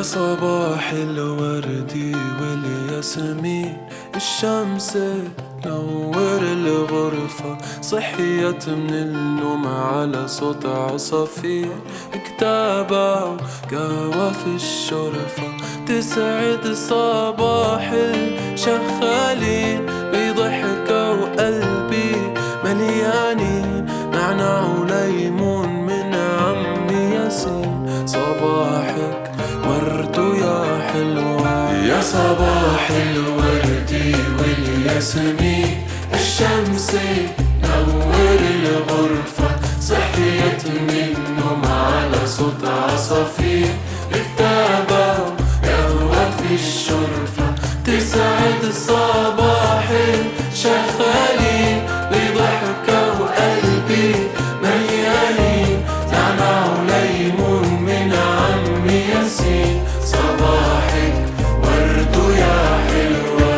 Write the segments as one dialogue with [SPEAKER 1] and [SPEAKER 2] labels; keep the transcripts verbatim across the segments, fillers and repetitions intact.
[SPEAKER 1] صباح الورد والياسمين، الشمس تنور الغرفة، صحيت من النوم على صوت عصافير، كتابة وقهوة في الشرفة، تسعد صباح الشغالين بضحكة وقلبي مليانين، نعناع وليمون من عمي ياسين. صباحك ورد يا حلوة، يا صباح الورد والياسمين، الشمس نور الغرفة، صحيت من النوم على صوت عصافير، كتابة وقهوة في الشرفة، تسعد صباح الشغالين بضحكة وقلبي مليانين، نعناع وليمون من عمي ياسين. صباحك ورد يا حلوة.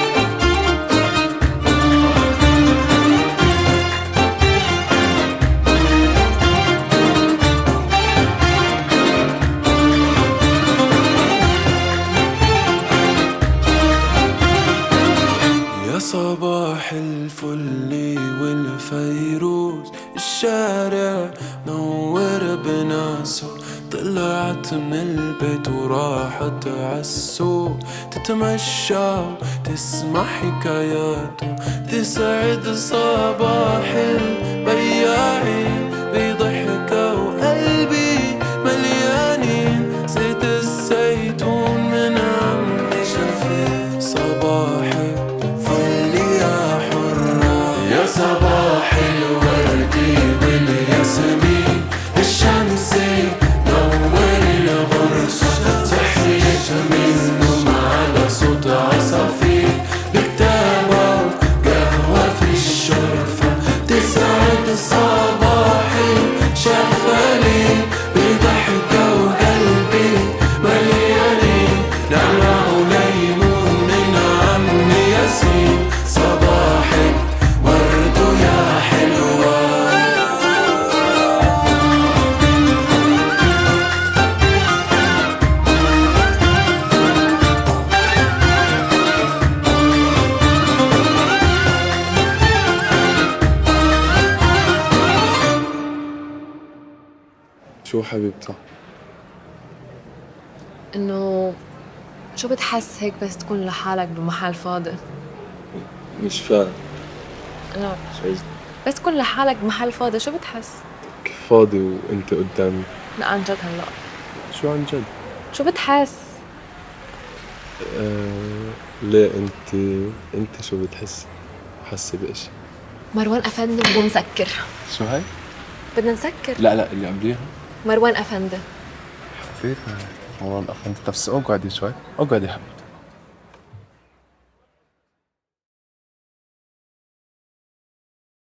[SPEAKER 1] يا صباح الفل والفيروز، الشارع نور بناسه، طلعت من البيت وراحت عالسوق، تتمشى وتسمع حكاياته، تسعد صباح البياعين بضحكة وقلبي مليانين، زيت الزيتون من عمي شفي. صباحك فل يا حرة، يا صباح الورد والياسمين، الشمس نور الغرفة، صحيت من النوم على صوت عصافير، بكتابة وقهوة في الشرفة، تسعد صباح الشغالين بضحكة وقلبي مليانين، نعناع وليمون من عمي ياسين. صباحك ورد يا حلوة.
[SPEAKER 2] شو حبيبتي؟
[SPEAKER 3] إنه شو بتحس هيك بس تكون لحالك بمحل فاضي؟
[SPEAKER 2] مش فاهم.
[SPEAKER 3] لا بس تكون لحالك بمحل فاضي شو بتحس؟
[SPEAKER 2] كيف فاضي وانت قدامي؟
[SPEAKER 3] لا عن جد هلا
[SPEAKER 2] شو عن جد؟
[SPEAKER 3] شو بتحس؟
[SPEAKER 2] آه... ليه انت انت شو بتحسي؟ حاسه بإشي؟
[SPEAKER 3] مروان أفندي بدنا نسكر.
[SPEAKER 2] شو هاي؟
[SPEAKER 3] بدنا نسكر.
[SPEAKER 2] لا لا اللي قبليها
[SPEAKER 3] مروان أفندي.
[SPEAKER 2] حبيت مروان أفندي. طب اقعدي شوي، اقعدي حبيبتي.